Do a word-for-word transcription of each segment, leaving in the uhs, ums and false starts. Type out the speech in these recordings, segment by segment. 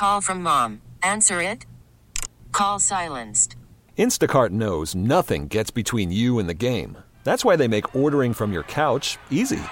Call from mom. Answer it. Call silenced. Instacart knows nothing gets between you and the game. That's why they make ordering from your couch easy.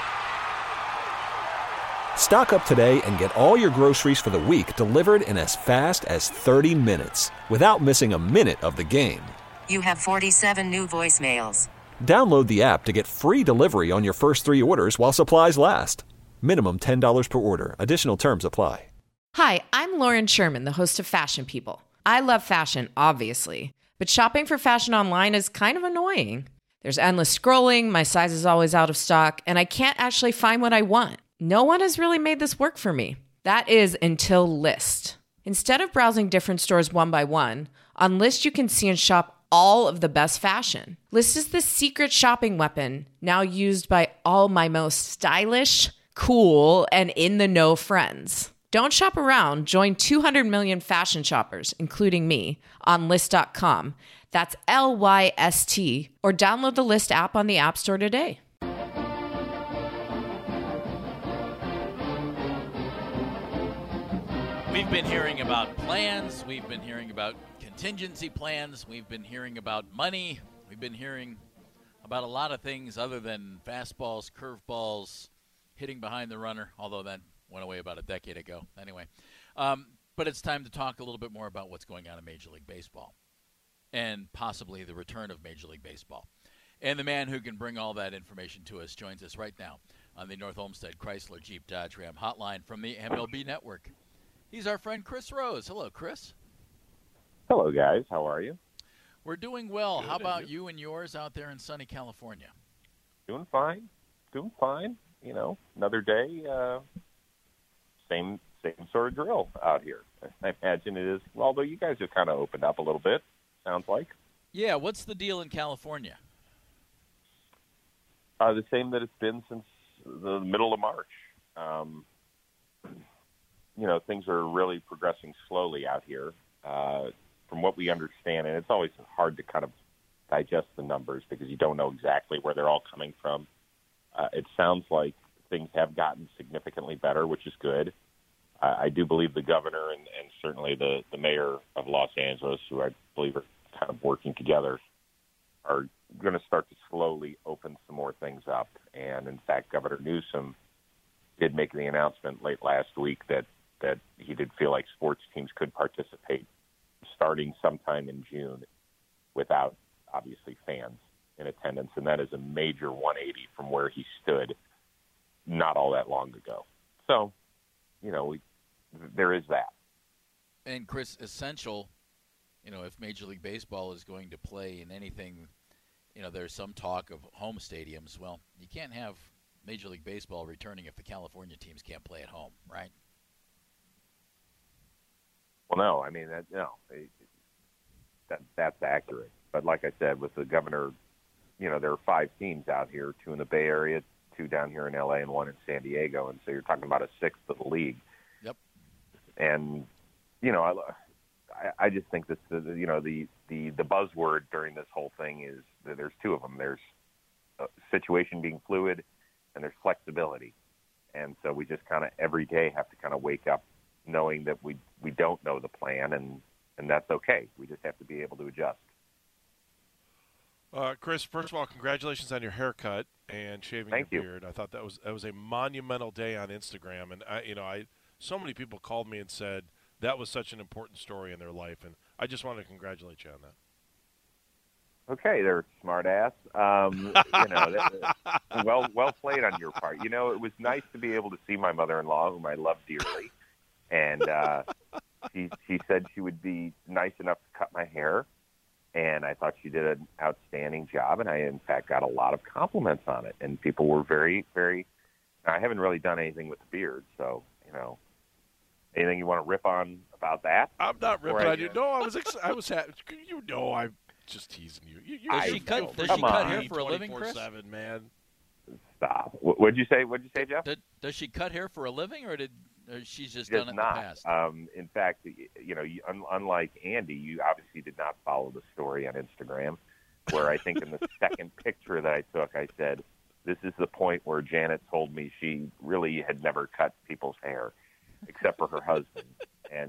Stock up today and get all your groceries for the week delivered in as fast as thirty minutes without missing a minute of the game. You have forty-seven new voicemails. Download the app to get free delivery on your first three orders while supplies last. Minimum ten dollars per order. Additional terms apply. Hi, I'm Lauren Sherman, the host of Fashion People. I love fashion, obviously, but shopping for fashion online is kind of annoying. There's endless scrolling, my size is always out of stock, and I can't actually find what I want. No one has really made this work for me. That is until Lyst. Instead of browsing different stores one by one, on Lyst you can see and shop all of the best fashion. Lyst is the secret shopping weapon now used by all my most stylish, cool, and in-the-know friends. Don't shop around. Join two hundred million fashion shoppers, including me, on Lyst dot com. That's L Y S T. Or download the Lyst app on the App Store today. We've been hearing about plans. We've been hearing about contingency plans. We've been hearing about money. We've been hearing about a lot of things other than fastballs, curveballs, hitting behind the runner, although that went away about a decade ago. Anyway, um, but it's time to talk a little bit more about what's going on in Major League Baseball and possibly the return of Major League Baseball. And the man who can bring all that information to us joins us right now on the North Olmsted Chrysler Jeep Dodge Ram hotline from the M L B Network. He's our friend Chris Rose. Hello, Chris. Hello, guys. How are you? We're doing well. Good. How about you and yours out there in sunny California? Doing fine. Doing fine. You know, another day. Uh, same same sort of drill out here. I imagine it is. Although you guys have kind of opened up a little bit, sounds like. Yeah. What's the deal in California? Uh, the same that it's been since the middle of March. Um, you know, things are really progressing slowly out here. Uh, from what we understand, and it's always hard to kind of digest the numbers because you don't know exactly where they're all coming from. Uh, it sounds like things have gotten significantly better, which is good. Uh, I do believe the governor and, and certainly the, the mayor of Los Angeles, who I believe are kind of working together, are going to start to slowly open some more things up. And, in fact, Governor Newsom did make the announcement late last week that, that he did feel like sports teams could participate starting sometime in June without, obviously, fans in attendance. And that is a major one eighty from where he stood not all that long ago. So, you know, we, there is that. And, Chris, essential, you know, if Major League Baseball is going to play in anything, you know, there's some talk of home stadiums. Well, you can't have Major League Baseball returning if the California teams can't play at home, right? Well, no, I mean, that, no, it, that, that's accurate. But like I said, with the governor, you know, there are five teams out here, two in the Bay Area, two down here in L A, and one in San Diego. And so you're talking about a sixth of the league. Yep. And, you know, I, I just think that, the, you know, the, the, the buzzword during this whole thing is that there's two of them. There's a situation being fluid and there's flexibility. And so we just kind of every day have to kind of wake up knowing that we we don't know the plan, and, and that's okay. We just have to be able to adjust. Uh, Chris, first of all, congratulations on your haircut and shaving Thank your you. beard. I thought that was that was a monumental day on Instagram, and I, you know, I so many people called me and said that was such an important story in their life, and I just wanted to congratulate you on that. Okay, they're smart ass. Um, you know, that, well, well played on your part. You know, it was nice to be able to see my mother-in-law, whom I love dearly, and uh, she she said she would be nice enough to cut my hair, and I thought she did an outstanding job, and I in fact got a lot of compliments on it, and people were very, very. I haven't really done anything with the beard, so you know, anything you want to rip on about that? I'm not ripping I, on you. No, I was ex- I was happy. You know, I'm just teasing you. you, you Does I she cut, does Come she cut on. hair for a living, Chris? twenty-four seven, man. Stop. What, what'd you say? What'd you say, Jeff? Did, does she cut hair for a living, or did or she's just She does done it not. in the past? Um, in fact, you know, you, un, unlike Andy, you obviously did not follow the story on Instagram, where I think in the second picture that I took, I said, this is the point where Janet told me she really had never cut people's hair, except for her husband. And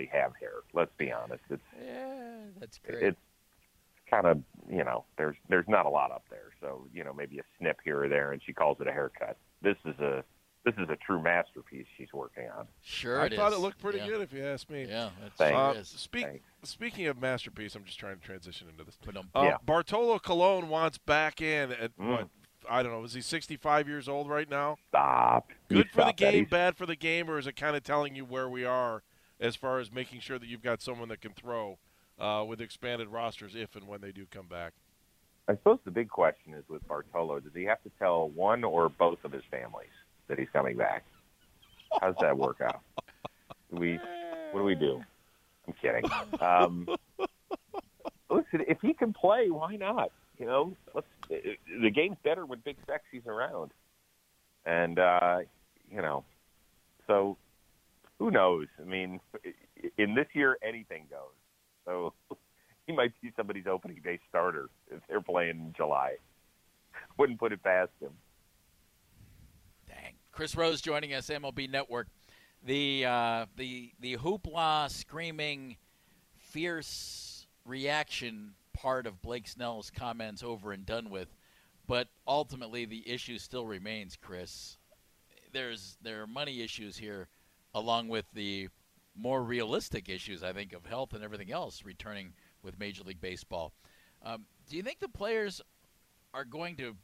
really have hair. Let's be honest. It's Yeah, that's great. it's kind of, you know, there's there's not a lot up there. So, you know, maybe a snip here or there, and she calls it a haircut. This is a this is a true masterpiece she's working on. Sure, I it thought is. it looked pretty Yeah. good, if you ask me. Yeah, it Thanks. sure Uh, is. speak, Thanks. speaking of masterpiece, I'm just trying to transition into this. But, um, Uh, Yeah. Bartolo Colon wants back in at, Mm. what, I don't know, is he sixty-five years old right now? Stop. You Good for the stop that. game, He's- bad for the game, or is it kind of telling you where we are as far as making sure that you've got someone that can throw uh, with expanded rosters if and when they do come back? I suppose the big question is with Bartolo, does he have to tell one or both of his families that he's coming back? How does that work out? Do we, what do we do? I'm kidding. Um, listen, if he can play, why not? You know, let's. The game's better when Big Sexy's around, and uh, you know, so who knows? I mean, in this year, anything goes. So he might be somebody's opening day starter if they're playing in July. Wouldn't put it past him. Dang. Chris Rose joining us, M L B Network. The uh, the the hoopla, screaming, fierce reaction part of Blake Snell's comments over and done with, but ultimately the issue still remains, Chris. There's there are money issues here, along with the more realistic issues, I think, of health and everything else returning with Major League Baseball. Um, do you think the players are going to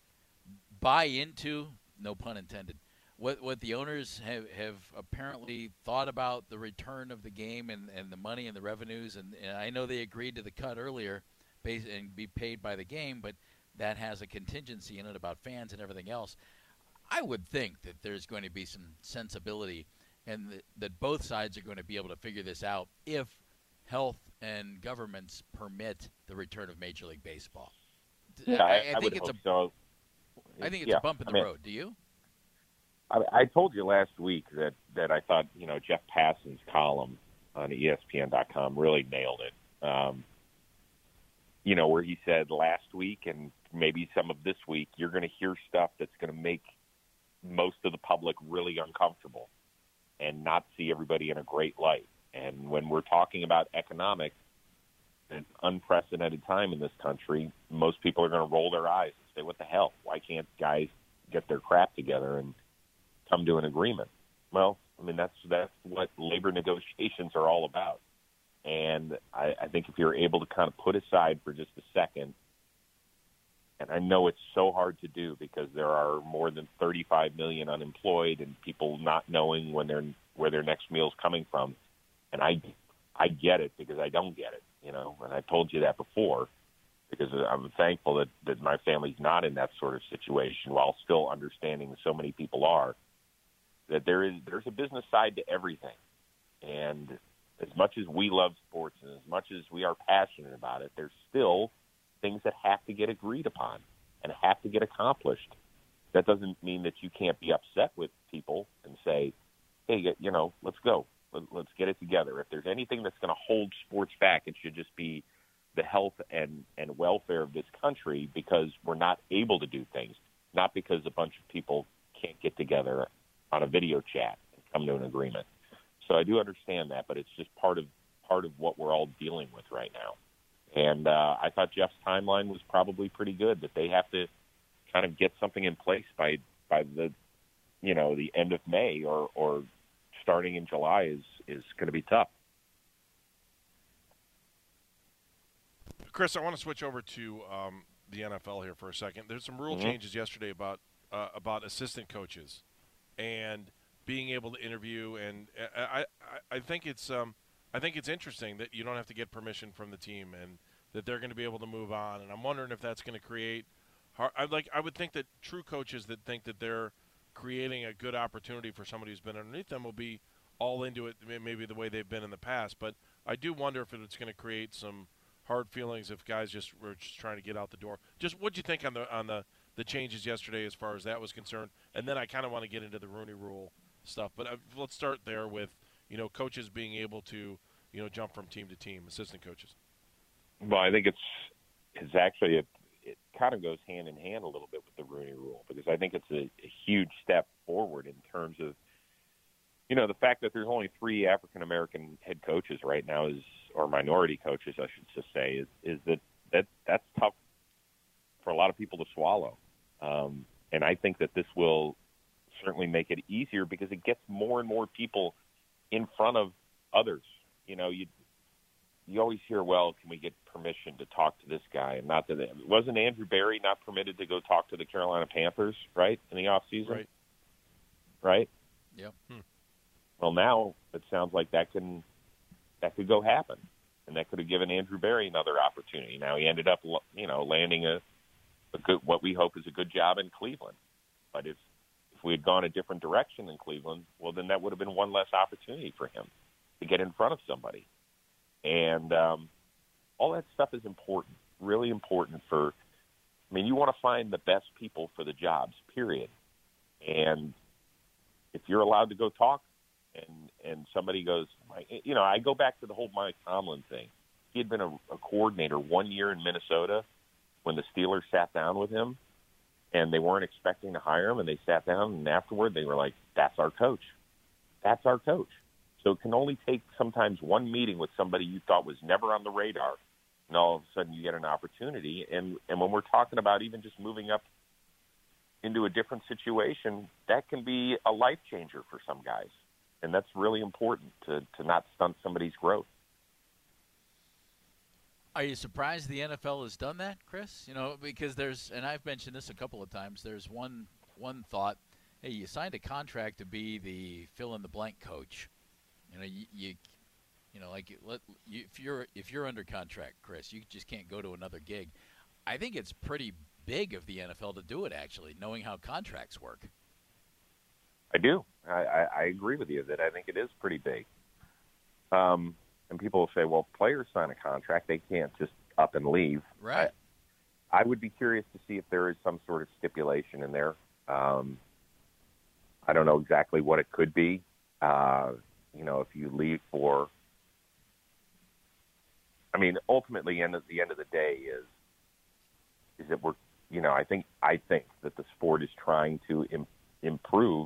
buy into, no pun intended, what what the owners have, have apparently thought about the return of the game and, and the money and the revenues? And, and I know they agreed to the cut earlier based, and be paid by the game, but that has a contingency in it about fans and everything else. I would think that there's going to be some sensibility and that, that both sides are going to be able to figure this out if health and governments permit the return of Major League Baseball. Yeah, I, I, I I think would it's hope a so. I think it's Yeah, a bump in I the mean, road. Do you? I, I told you last week that, that I thought, you know, Jeff Passan's column on E S P N dot com really nailed it. Um, you know, where he said last week and maybe some of this week, you're going to hear stuff that's going to make most of the public really uncomfortable and not see everybody in a great light. And when we're talking about economics, an unprecedented time in this country, most people are going to roll their eyes and say, what the hell? Why can't guys get their crap together and come to an agreement? Well, I mean, that's that's what labor negotiations are all about. And I, I think if you're able to kind of put aside for just a second, and I know it's so hard to do because there are more than thirty-five million unemployed and people not knowing when they're, where their next meal is coming from. And I, I get it because I don't get it, you know, and I told you that before because I'm thankful that, that my family's not in that sort of situation while still understanding that so many people are, that there is, there's a business side to everything. And as much as we love sports and as much as we are passionate about it, there's still things that have to get agreed upon and have to get accomplished. That doesn't mean that you can't be upset with people and say, hey, you know, let's go. Let's get it together. If there's anything that's going to hold sports back, it should just be the health and, and welfare of this country because we're not able to do things, not because a bunch of people can't get together on a video chat and come to an agreement. So I do understand that, but it's just part of part of what we're all dealing with right now. And uh, I thought Jeff's timeline was probably pretty good, that they have to kind of get something in place by by the, you know, the end of May or, or starting in July is, is going to be tough. Chris, I want to switch over to um, the N F L here for a second. There's some rule Mm-hmm. changes yesterday about uh, about assistant coaches and being able to interview, and I I, I think it's um, I think it's interesting that you don't have to get permission from the team and that they're going to be able to move on. And I'm wondering if that's going to create. I like I would think that true coaches that think that they're creating a good opportunity for somebody who's been underneath them will be all into it, maybe the way they've been in the past. But I do wonder if it's going to create some hard feelings if guys just were just trying to get out the door. Just what do you think on the on the, the changes yesterday as far as that was concerned? And then I kind of want to get into the Rooney Rule stuff. But uh, let's start there with, you know, coaches being able to, you know, jump from team to team, assistant coaches. Well, I think it's it's actually a, it kind of goes hand in hand a little bit with the Rooney Rule because I think it's a, a huge step forward in terms of you know, the fact that there's only three African-American head coaches right now is, or minority coaches, I should just say, is, is that, that that's tough for a lot of people to swallow. Um, and I think that this will certainly make it easier because it gets more and more people in front of others. You know, you you always hear, well, can we get permission to talk to this guy? And not that it wasn't Andrew Berry not permitted to go talk to the Carolina Panthers, right, in the off season, Right. Right. Yep. Hmm. Well, now it sounds like that can that could go happen, and that could have given Andrew Berry another opportunity. Now he ended up, you know, landing a, a good, what we hope is a good job in Cleveland. But if if we had gone a different direction in Cleveland, well, then that would have been one less opportunity for him to get in front of somebody. And um, all that stuff is important, really important for. I mean, you want to find the best people for the jobs, period. And if you're allowed to go talk, and and somebody goes, you know, I go back to the whole Mike Tomlin thing. He had been a, a coordinator one year in Minnesota when the Steelers sat down with him, and they weren't expecting to hire him, and they sat down, and afterward they were like, that's our coach. That's our coach. So it can only take sometimes one meeting with somebody you thought was never on the radar, and all of a sudden you get an opportunity. And, and when we're talking about even just moving up into a different situation, that can be a life changer for some guys. And that's really important to, to not stunt somebody's growth. Are you surprised the N F L has done that, Chris? You know, because there's, and I've mentioned this a couple of times, there's one one thought, hey, you signed a contract to be the fill-in-the-blank coach. You know, you, you, you know, like let, you, if you're if you're under contract, Chris, you just can't go to another gig. I think it's pretty big of the N F L to do it, actually, knowing how contracts work. I do. I, I, I agree with you that I think it is pretty big. Um, and people will say, well, players sign a contract. They can't just up and leave. Right. I, I would be curious to see if there is some sort of stipulation in there. Um, I don't know exactly what it could be. Uh, you know, if you leave for, I mean, ultimately, end at the end of the day is, is that we're, you know, I think, I think that the sport is trying to im- improve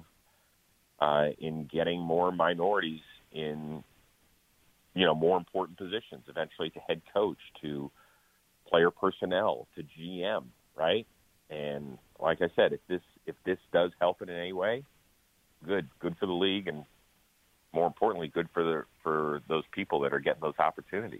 uh, in getting more minorities in, you know, more important positions, eventually to head coach, to player personnel, to G M, right? And like I said, if this, if this does help it in any way, good, good for the league, and more importantly, good for the, for those people that are getting those opportunities.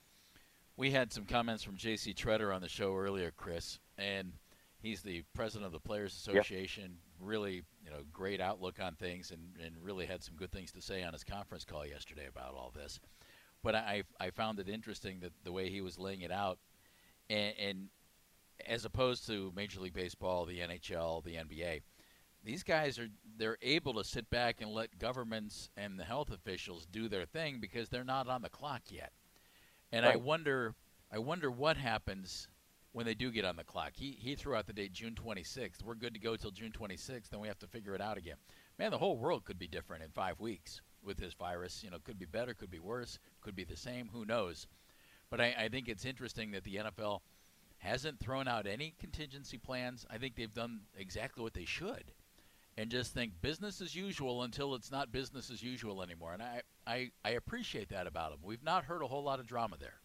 We had some comments from J C Treader on the show earlier, Chris, and he's the president of the Players Association. Yep. Really, you know, great outlook on things, and, and really had some good things to say on his conference call yesterday about all this. But I I found it interesting that the way he was laying it out, and, and as opposed to Major League Baseball, the N H L, the N B A, these guys are they're able to sit back and let governments and the health officials do their thing because they're not on the clock yet. And right. I wonder, I wonder what happens when they do get on the clock. He he threw out the date June twenty-sixth. We're good to go till June twenty-sixth, then we have to figure it out again. Man, the whole world could be different in five weeks with this virus. You know, could be better, could be worse, could be the same. Who knows? But I, I think it's interesting that the N F L hasn't thrown out any contingency plans. I think they've done exactly what they should, and just think business as usual until it's not business as usual anymore. And I, I, I appreciate that about them. We've not heard a whole lot of drama there.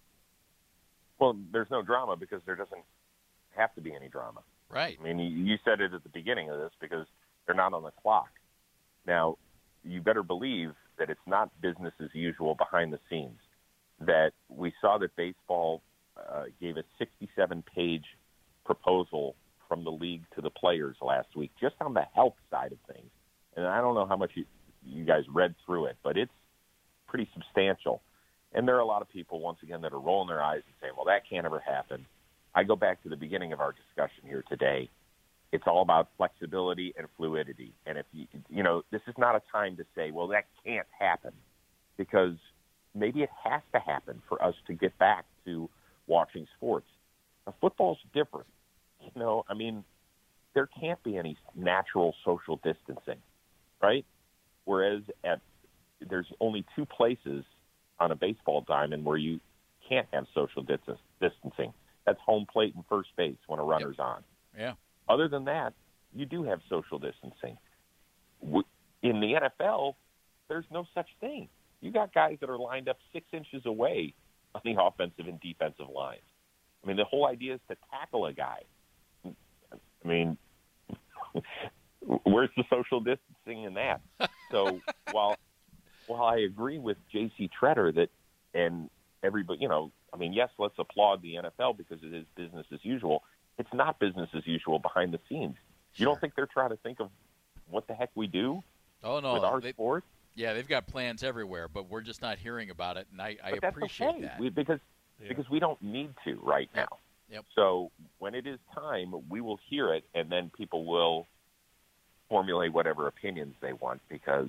Well, there's no drama because there doesn't have to be any drama. Right. I mean, you said it at the beginning of this because they're not on the clock. Now, you better believe that it's not business as usual behind the scenes, that we saw that baseball uh, gave a sixty-seven page proposal from the league to the players last week, just on the health side of things. And I don't know how much you, you guys read through it, but it's pretty substantial. And there are a lot of people, once again, that are rolling their eyes and saying, well, that can't ever happen. I go back to the beginning of our discussion here today. It's all about flexibility and fluidity. And if you, you know, this is not a time to say, well, that can't happen, because maybe it has to happen for us to get back to watching sports. Now, football's different. You know, I mean, there can't be any natural social distancing, right? Whereas at there's only two places on a baseball diamond where you can't have social distance, distancing. That's home plate and first base when a runner's yep. on. Yeah. Other than that, you do have social distancing. In the N F L, there's no such thing. You got guys that are lined up six inches away on the offensive and defensive lines. I mean, the whole idea is to tackle a guy. I mean, where's the social distancing in that? So while while I agree with J C Tretter that, and everybody, you know, I mean, yes, let's applaud the N F L because it is business as usual. It's not business as usual behind the scenes. You don't think they're trying to think of what the heck we do oh, no, with our they, sport? Yeah, they've got plans everywhere, but we're just not hearing about it, and I, I but that's appreciate okay. that. We, because yeah. because we don't need to right now. Yep. So when it is time, we will hear it, and then people will formulate whatever opinions they want because,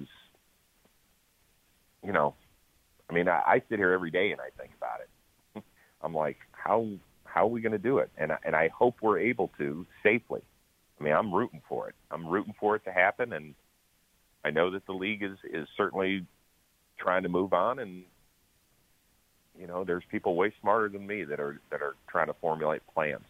you know, I mean, I, I sit here every day and I think about it. I'm like, how how are we going to do it? And, and I hope we're able to safely. I mean, I'm rooting for it. I'm rooting for it to happen, and I know that the league is, is certainly trying to move on, and you know, there's people way smarter than me that are that are trying to formulate plans.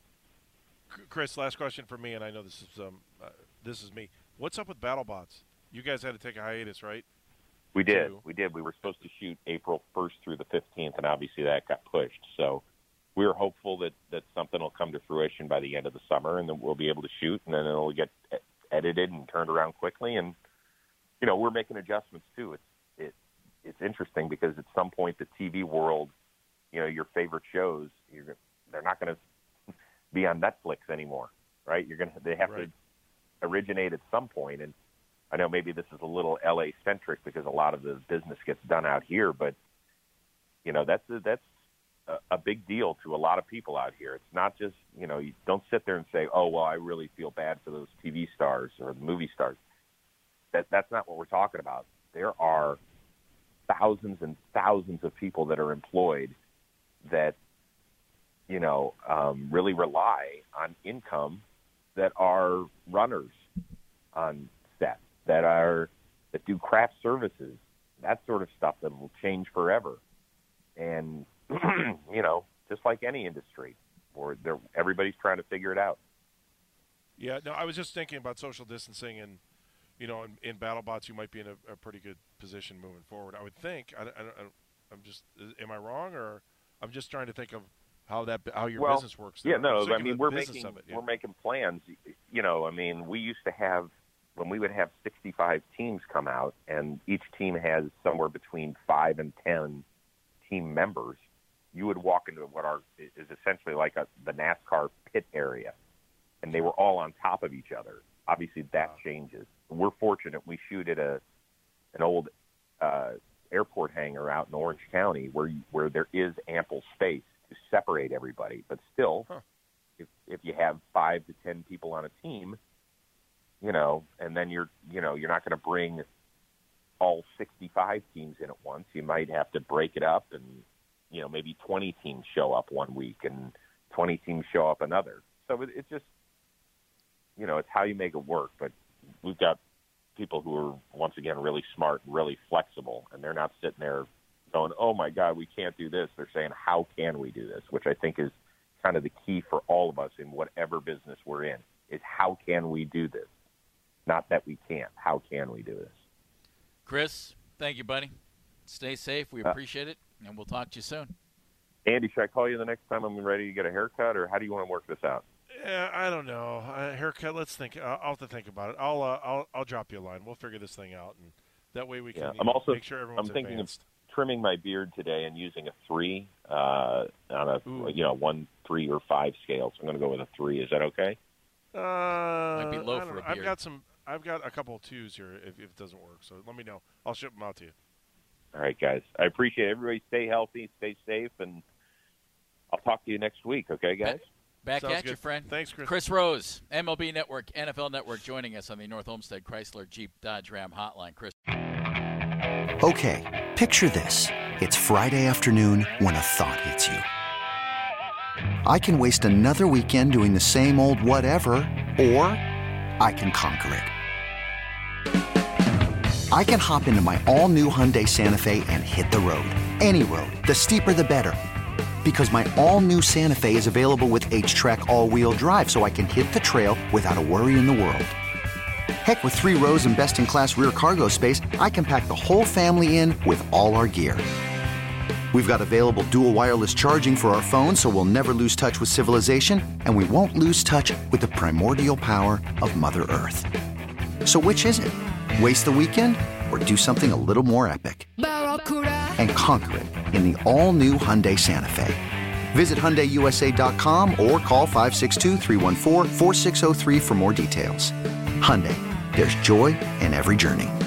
Chris, last question for me, and I know this is um, uh, this is me. What's up with BattleBots? You guys had to take a hiatus, right? We did. Two. We did. We were supposed to shoot April first through the fifteenth, and obviously that got pushed. So we were hopeful that, that something will come to fruition by the end of the summer, and then we'll be able to shoot, and then it'll get edited and turned around quickly. And you know, we're making adjustments too. It's it. It's interesting because at some point the T V world, you know, your favorite shows, you're, they're not going to be on Netflix anymore, right? You're going to they have right. to originate at some point. And I know maybe this is a little L A centric because a lot of the business gets done out here, but you know, that's a, that's a, a big deal to a lot of people out here. It's not just, you know, you don't sit there and say, oh well, I really feel bad for those T V stars or the movie stars. That that's not what we're talking about. There are thousands and thousands of people that are employed that, you know, um, really rely on income that are runners on set, that are that do craft services, that sort of stuff that will change forever. And, you know, just like any industry, or everybody's trying to figure it out. Yeah, no, I was just thinking about social distancing and, you know, in, in BattleBots, you might be in a, a pretty good position moving forward. I would think. I, I, I, I'm just. Am I wrong, or I'm just trying to think of how that how your well, business works? Yeah, no. I mean, we're making it, yeah. we're making plans. You know, I mean, we used to have when we would have sixty-five teams come out, and each team has somewhere between five and ten team members. You would walk into what are is essentially like a, the NASCAR pit area, and they were all on top of each other. Obviously, that wow. changes. We're fortunate. We shoot at a an old uh, airport hangar out in Orange County where you, where there is ample space to separate everybody. But still, huh. if if you have five to ten people on a team, you know, and then you're you know you're not going to bring all sixty-five teams in at once. You might have to break it up, and you know maybe twenty teams show up one week and twenty teams show up another. So it, it's just you know it's how you make it work. But we've got people who are, once again, really smart and really flexible, and they're not sitting there going, oh, my God, we can't do this. They're saying, how can we do this, which I think is kind of the key for all of us in whatever business we're in, is how can we do this? Not that we can't. How can we do this? Chris, thank you, buddy. Stay safe. We appreciate uh, it, and we'll talk to you soon. Andy, should I call you the next time I'm ready to get a haircut, or how do you want to work this out? Yeah, I don't know. Uh, haircut. Let's think. Uh, I'll have to think about it. I'll, uh, I'll, I'll drop you a line. We'll figure this thing out, and that way we can. Yeah. I'm I'm also, make sure everyone's I'm thinking advanced. of trimming my beard today and using a three uh, on a Ooh. you know one, three, or five scale. So I'm going to go with a three. Is that okay? Uh, Might be low for a beard. I've got some. I've got a couple of twos here. If, if it doesn't work, so let me know. I'll ship them out to you. All right, guys. I appreciate it. Everybody stay healthy, stay safe, and I'll talk to you next week. Okay, guys. Back Sounds at good. you, friend. Thanks, Chris. Chris Rose, M L B Network, N F L Network, joining us on the North Olmsted Chrysler Jeep Dodge Ram Hotline. Chris. Okay, picture this. It's Friday afternoon when a thought hits you. I can waste another weekend doing the same old whatever, or I can conquer it. I can hop into my all-new Hyundai Santa Fe and hit the road. Any road. The steeper, the better. Because my all-new Santa Fe is available with H-Track all-wheel drive, so I can hit the trail without a worry in the world. Heck, with three rows and best-in-class rear cargo space, I can pack the whole family in with all our gear. We've got available dual wireless charging for our phones, so we'll never lose touch with civilization, and we won't lose touch with the primordial power of Mother Earth. So which is it? Waste the weekend or do something a little more epic? And conquer it in the all-new Hyundai Santa Fe. Visit Hyundai U S A dot com or call five six two, three one four, four six zero three for more details. Hyundai, there's joy in every journey.